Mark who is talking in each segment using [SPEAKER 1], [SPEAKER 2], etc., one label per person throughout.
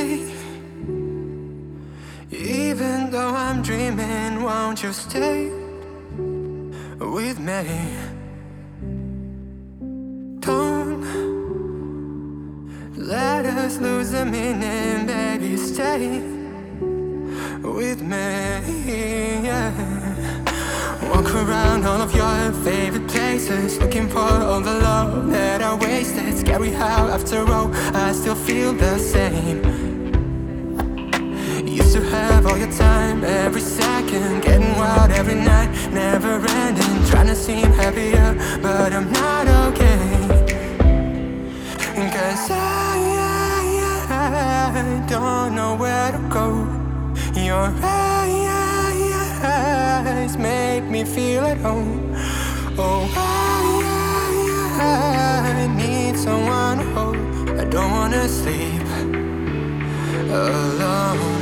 [SPEAKER 1] stay? Even though I'm dreaming, won't you stay with me? Don't let us lose the meaning, baby, stay with me, yeah. Walk around all of your favorite places, looking for all the love that I wasted. Scary how after all I still feel the same. Used to have all your time, every second, getting wild every night, never ending, trying to seem happier, but I'm not okay. Cause I don't know where to go. Your eyes make me feel at home. Oh, I need someone to hold. I don't wanna sleep alone.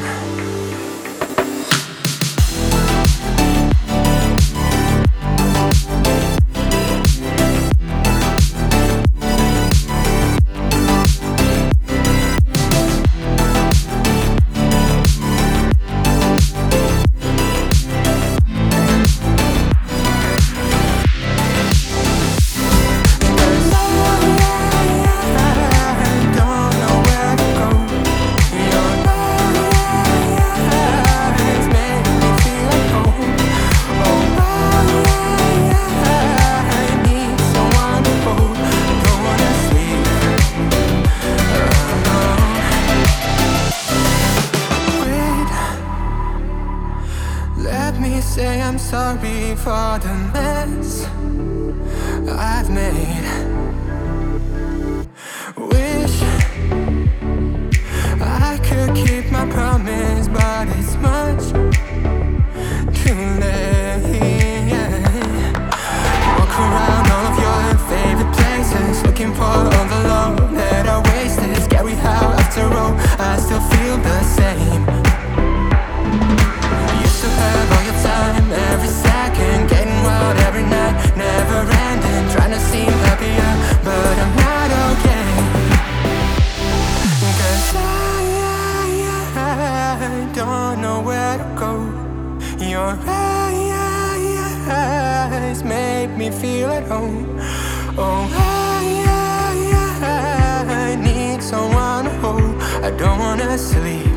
[SPEAKER 1] Say I'm sorry for the mess I've made. Wish I could keep my promise, but it's much too late, yeah. Walk around all of your favorite places, looking for all the love that I wasted. Scary how after all I still feel the same. Every second, getting wild every night, never ending, trying to seem happier, but I'm not okay. Cause I don't know where to go. Your eyes make me feel at home. Oh, I need someone to hold. I don't wanna sleep